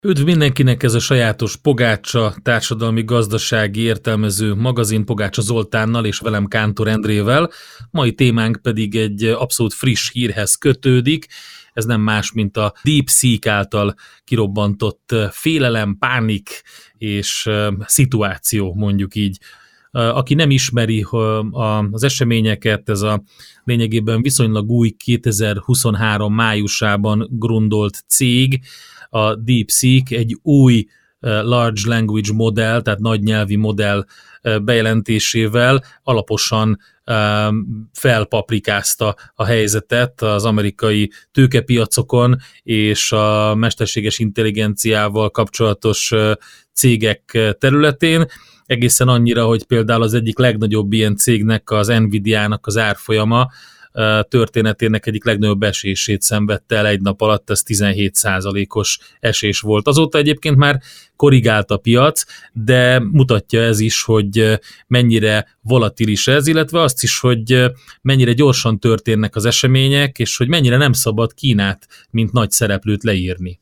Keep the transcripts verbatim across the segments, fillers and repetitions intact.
Üdv mindenkinek, ez a sajátos Pogácsa társadalmi-gazdasági értelmező magazin Pogácsa Zoltánnal és velem Kántor Endrével. Mai témánk pedig egy abszolút friss hírhez kötődik. Ez nem más, mint a DeepSeek által kirobbantott félelem, pánik és szituáció, mondjuk így. Aki nem ismeri az eseményeket, ez a lényegében viszonylag új kétezer-huszonhárom májusában grundolt cég, a DeepSeek egy új Large Language Model, tehát nagy nyelvi modell bejelentésével alaposan felpaprikázta a helyzetet az amerikai tőkepiacokon és a mesterséges intelligenciával kapcsolatos cégek területén. Egészen annyira, hogy például az egyik legnagyobb ilyen cégnek, az Nvidia-nak az árfolyama történetének egyik legnagyobb esését szenvedte el egy nap alatt, ez tizenhét százalékos esés volt. Azóta egyébként már korrigált a piac, de mutatja ez is, hogy mennyire volatilis ez, illetve azt is, hogy mennyire gyorsan történnek az események, és hogy mennyire nem szabad Kínát, mint nagy szereplőt leírni.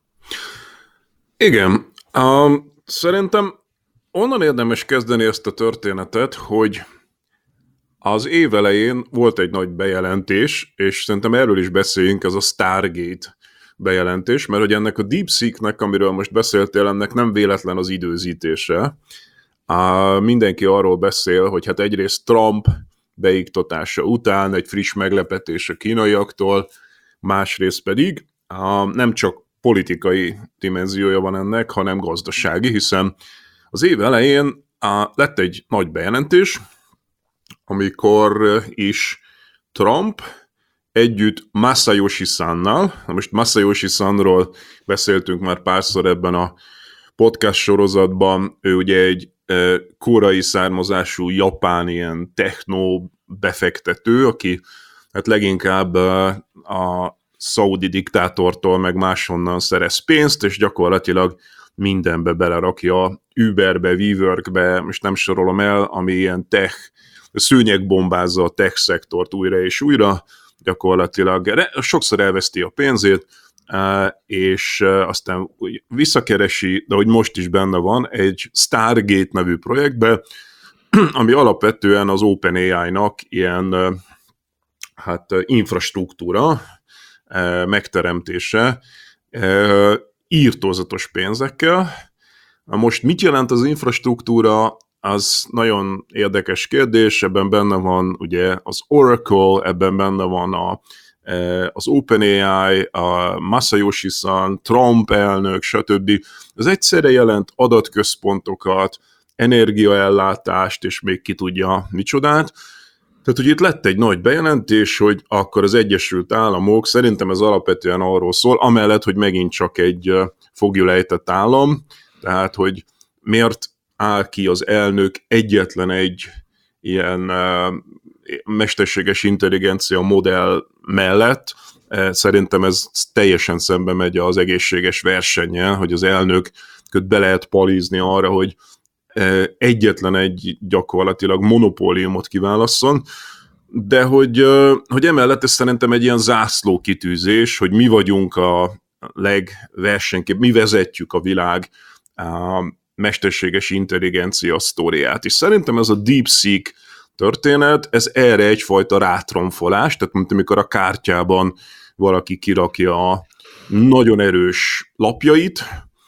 Igen, um, szerintem onnan érdemes kezdeni ezt a történetet, hogy az év elején volt egy nagy bejelentés, és szerintem erről is beszéljünk, ez a Stargate bejelentés, mert hogy ennek a DeepSeeknek, amiről most beszéltél, ennek nem véletlen az időzítése. Uh, mindenki arról beszél, hogy hát egyrészt Trump beiktatása után egy friss meglepetés a kínaiaktól, másrészt pedig uh, nem csak politikai dimenziója van ennek, hanem gazdasági, hiszen az év elején uh, lett egy nagy bejelentés, amikor is Trump együtt Masayoshi Sonnal, most Masayoshi Sonról beszéltünk már párszor ebben a podcast sorozatban, ő ugye egy e, koreai származású japán ilyen techno befektető, aki hát leginkább e, a szaudi diktátortól meg máshonnan szerez pénzt, és gyakorlatilag mindenbe belerakja, Uberbe, WeWorkbe, most nem sorolom el, ami ilyen tech, szőnyegbombázza a tech szektort újra és újra, gyakorlatilag sokszor elveszti a pénzét, és aztán visszakeresi, de hogy most is benne van, egy Stargate nevű projektbe, ami alapvetően az OpenAI-nak ilyen hát, infrastruktúra megteremtése, írtózatos pénzekkel. Most mit jelent az infrastruktúra? Az nagyon érdekes kérdés, ebben benne van ugye az Oracle, ebben benne van a, az OpenAI, a Masayoshi Son, Trump elnök, stb. Ez egyszerre jelent adatközpontokat, energiaellátást, és még ki tudja micsodát. Tehát, hogy itt lett egy nagy bejelentés, hogy akkor az Egyesült Államok, szerintem ez alapvetően arról szól, amellett, hogy megint csak egy foglyulejtett állam, tehát, hogy miért áll ki az elnök egyetlen egy ilyen uh, mesterséges intelligencia modell mellett. Uh, szerintem ez teljesen szembe megy az egészséges versennyel, hogy az elnököt be lehet palízni arra, hogy uh, egyetlen egy gyakorlatilag monopóliumot kiválasszon, de hogy, uh, hogy emellett ez szerintem egy ilyen zászlókitűzés, hogy mi vagyunk a legversenykép, mi vezetjük a világ uh, mesterséges intelligencia sztóriát. És szerintem ez a DeepSeek történet, ez erre egyfajta rátromfolás, tehát mint amikor a kártyában valaki kirakja a nagyon erős lapjait,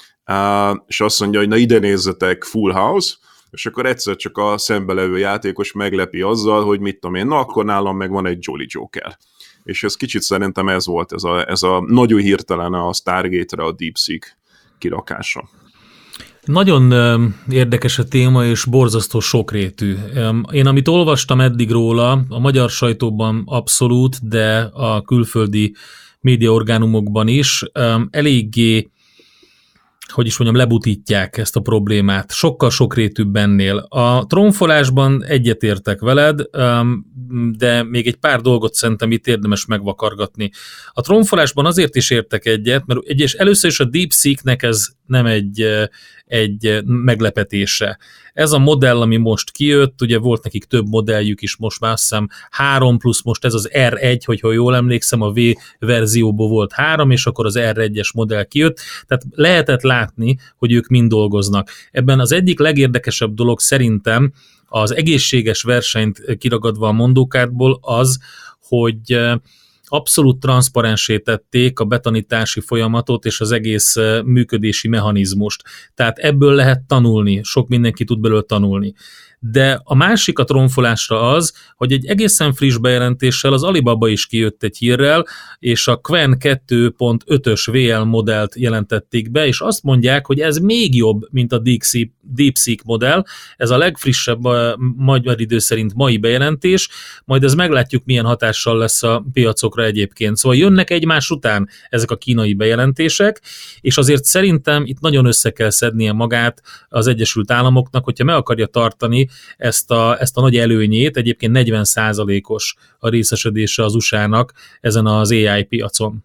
és azt mondja, hogy na ide nézzetek, full house, és akkor egyszer csak a szembelevő játékos meglepi azzal, hogy mit tudom én, na akkor nálam meg van egy Jolly Joker. És ez kicsit szerintem ez volt, ez a, ez a nagyon hirtelen a Stargate-re a DeepSeek kirakása. Nagyon érdekes a téma, és borzasztó sokrétű. Én amit olvastam eddig róla, a magyar sajtóban abszolút, de a külföldi médiaorgánumokban is, eléggé, hogy is mondjam, lebutítják ezt a problémát. Sokkal sokrétűbb ennél. A trónfolásban egyetértek veled, de még egy pár dolgot szerintem itt érdemes megvakargatni. A trónfolásban azért is értek egyet, mert egyes, először is a DeepSeeknek ez nem egy, egy meglepetése. Ez a modell, ami most kijött, ugye volt nekik több modelljük is, most már azt hiszem három plusz most ez az er egy, hogyha jól emlékszem, a V verzióból volt három, és akkor az er egyes modell kijött, tehát lehetett látni, hogy ők mind dolgoznak. Ebben az egyik legérdekesebb dolog szerintem az egészséges versenyt kiragadva a mondókádból az, hogy abszolút transzparensé tették a betanítási folyamatot és az egész működési mechanizmust. Tehát ebből lehet tanulni, sok mindenki tud belőle tanulni. De a másik a tromfolásra az, hogy egy egészen friss bejelentéssel az Alibaba is kijött egy hírrel, és a Qwen kettő pont ötös vé el modellt jelentették be, és azt mondják, hogy ez még jobb, mint a DeepSeek, DeepSeek modell, ez a legfrissebb a magyar idő szerint mai bejelentés, majd ez meglátjuk, milyen hatással lesz a piacokra egyébként. Szóval jönnek egymás után ezek a kínai bejelentések, és azért szerintem itt nagyon össze kell szednie magát az Egyesült Államoknak, hogyha meg akarja tartani ezt a, ezt a nagy előnyét, egyébként negyven százalékos a részesedése az u es á-nak ezen az á i piacon.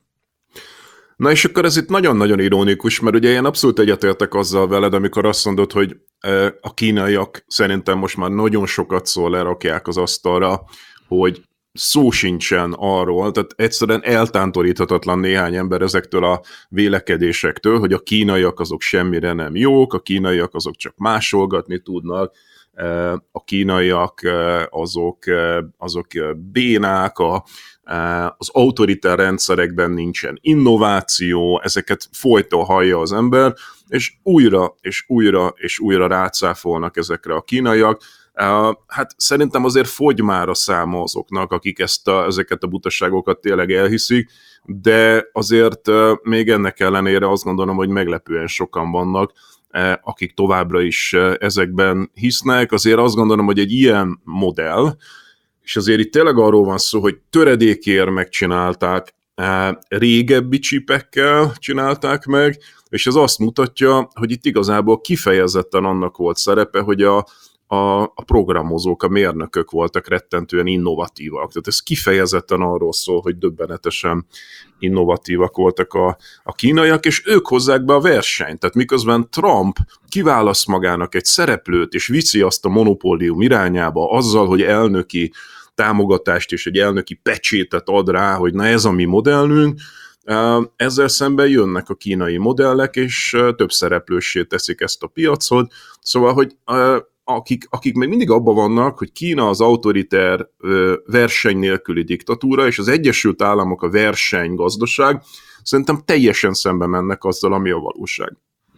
Na és akkor ez itt nagyon-nagyon ironikus, mert ugye én abszolút egyetértek azzal veled, amikor azt mondod, hogy a kínaiak szerintem most már nagyon sokat szól lerakják az asztalra, hogy szó sincsen arról, tehát egyszerűen eltántoríthatatlan néhány ember ezektől a vélekedésektől, hogy a kínaiak azok semmire nem jók, a kínaiak azok csak másolgatni tudnak, a kínaiak azok, azok bénák, a, az autoritár rendszerekben nincsen innováció, ezeket folyton hallja az ember, és újra és újra és újra rácáfolnak ezekre a kínaiak. Hát szerintem azért fogy már a száma azoknak, akik ezt a, ezeket a butaságokat tényleg elhiszik, de azért még ennek ellenére azt gondolom, hogy meglepően sokan vannak, akik továbbra is ezekben hisznek. Azért azt gondolom, hogy egy ilyen modell, és azért itt tényleg arról van szó, hogy töredékért megcsinálták, régebbi csipekkel csinálták meg, és ez azt mutatja, hogy itt igazából kifejezetten annak volt szerepe, hogy a A, a programozók, a mérnökök voltak rettentően innovatívak. Tehát ez kifejezetten arról szól, hogy döbbenetesen innovatívak voltak a, a kínaiak, és ők hozzák be a versenyt. Tehát miközben Trump kiválaszt magának egy szereplőt, és viszi azt a monopólium irányába azzal, hogy elnöki támogatást és egy elnöki pecsétet ad rá, hogy na ez a mi modellünk, ezzel szemben jönnek a kínai modellek, és több szereplőssé teszik ezt a piacot. Szóval, hogy Akik, akik még mindig abban vannak, hogy Kína az autoriter verseny nélküli diktatúra, és az Egyesült Államok a versenygazdaság, szerintem teljesen szembe mennek azzal, ami a valóság.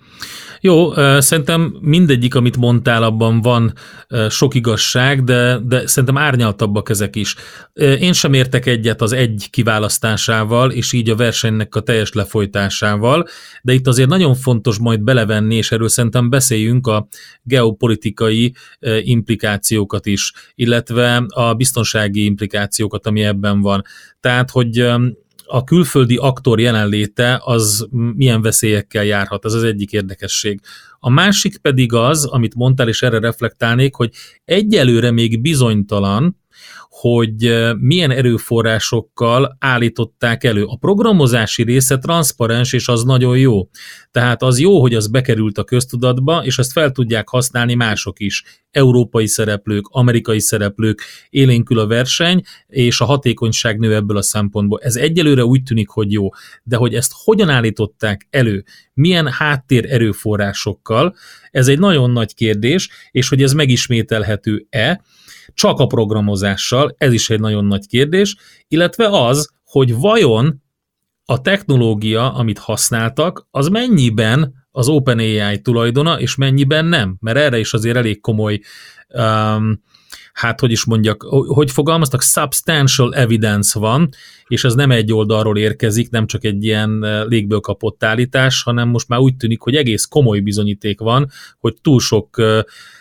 Jó, szerintem mindegyik, amit mondtál, abban van sok igazság, de, de szerintem árnyaltabbak ezek is. Én sem értek egyet az egy kiválasztásával, és így a versenynek a teljes lefolytásával, de itt azért nagyon fontos majd belevenni, és erről szerintem beszéljünk a geopolitikai implikációkat is, illetve a biztonsági implikációkat, ami ebben van. Tehát, hogy a külföldi aktor jelenléte az milyen veszélyekkel járhat, ez az egyik érdekesség. A másik pedig az, amit mondtál, és erre reflektálnék, hogy egyelőre még bizonytalan, hogy milyen erőforrásokkal állították elő. A programozási része transzparens, és az nagyon jó. Tehát az jó, hogy az bekerült a köztudatba, és ezt fel tudják használni mások is. Európai szereplők, amerikai szereplők, élénkül a verseny, és a hatékonyság nő ebből a szempontból. Ez egyelőre úgy tűnik, hogy jó, de hogy ezt hogyan állították elő, milyen háttér erőforrásokkal, ez egy nagyon nagy kérdés, és hogy ez megismételhető-e, csak a programozással, ez is egy nagyon nagy kérdés, illetve az, hogy vajon a technológia, amit használtak, az mennyiben az OpenAI tulajdona, és mennyiben nem, mert erre is azért elég komoly, um, hát hogy is mondjak, hogy fogalmaztak, substantial evidence van, és ez nem egy oldalról érkezik, nem csak egy ilyen légből kapott állítás, hanem most már úgy tűnik, hogy egész komoly bizonyíték van, hogy túl sok uh,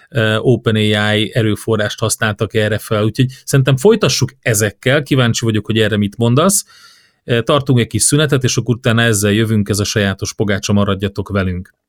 OpenAI erőforrást használtak erre fel, úgyhogy szerintem folytassuk ezekkel, kíváncsi vagyok, hogy erre mit mondasz, tartunk egy kis szünetet, és akkor utána ezzel jövünk, ez a sajátos pogácsa, maradjatok velünk.